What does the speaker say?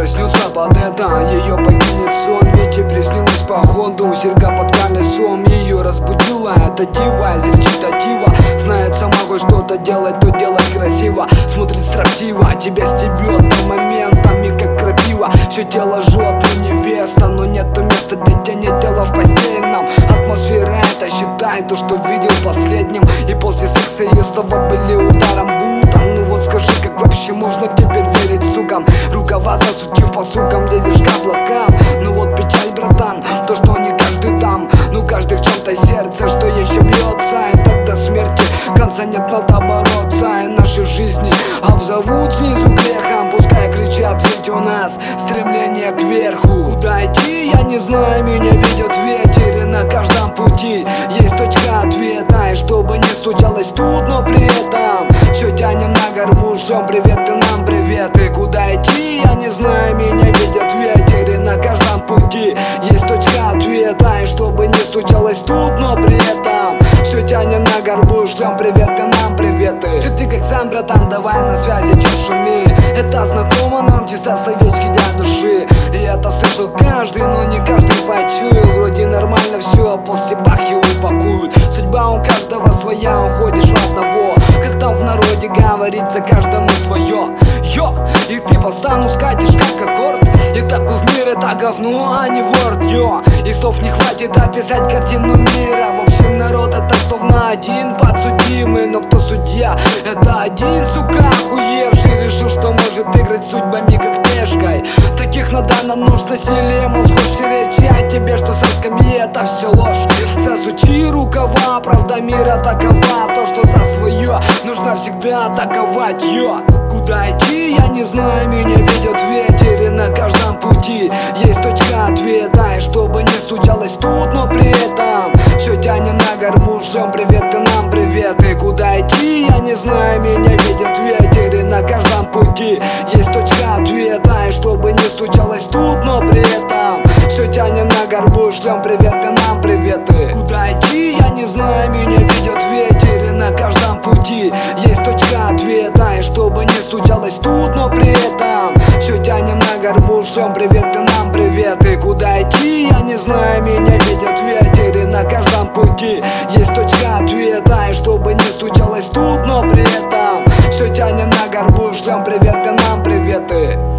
проснется под это, ее покинет сон. Ведь ей приснилось походу серьга под колесом. Ее разбудила эта дива из речитатива. Знает сама, хоть что-то делать, то делать красиво. Смотрит строптиво, тебя стебет по моментами, как крапива. Все тело жжет, но невеста, но нету места для тени, дело в постельном. Атмосфера это, считай, то, что видел последним. И после секса ее слова были ударом бута. Ну вот скажи, как вообще можно теперь верить сукам? Рукава засучив по сукам, лезешь к облакам. Ну вот печаль, братан, то, что не каждый там. Ну каждый в чем-то сердце, что еще бьется. И так до смерти конца нет, надо бороться. И наши жизни обзовут снизу грехом. Пускай кричат, ведь у нас стремление кверху. Куда идти, я не знаю, меня ведет ветер. И на каждом пути есть точка ответа. И чтобы не случалось тут, но при этом все тянем на горбу, ждем привет и нам привет. И куда идти, я не знаю, меня ведет ветер. И на каждом пути есть точка ответа. И чтобы не случалось тут, но при этом все тянем на горбу, ждем привет и нам приветы. Че ты как сам, братан, давай на связи, че шуми. Это знакомо нам, чисто словечки для души. И это слышал каждый, но не каждый почуял. Вроде нормально все, а после бах его упакуют. Судьба у каждого своя, уходишь в одного. Как там в народе говорится, каждому свое. Йо, и ты по стану скатишь как аккорд. И такой в мир это говно, а не ворд, йо. И слов не хватит описать картину мира. В общем, народ это словно один подсудимый. Но кто судья? Это один, сука, охуевший. Решил, что может играть судьбами как пешкой. Таких надо на нож насилие. Мозг хочет речи о тебе, что со скамьи это все ложь. Засучи рукава, правда мира такова. То, что за свое нужно всегда атаковать, йо. Куда идти, я не знаю, меня ведет ветер. И на каждом пути есть точка ответа. И чтобы не случалось тут, но при этом все тянем на горбу, ждем привет и нам привет. И куда идти, я не знаю, меня ведет ветер. И на каждом пути есть точка ответа. И чтобы не случалось тут, но при этом все тянем на горбу, ждем привет и нам приветы. Куда идти, я не знаю, меня ведет ветер. И на каждом пути есть точка ответа. И чтобы не случалось тут, но при этом все тянем на горбу, ждем привет и нам привет. И куда идти, я не знаю, меня ведет ветер. И на каждом пути есть точка ответа. И чтобы не случалось тут, но при этом все тянем на горбу, ждем привет и нам приветы.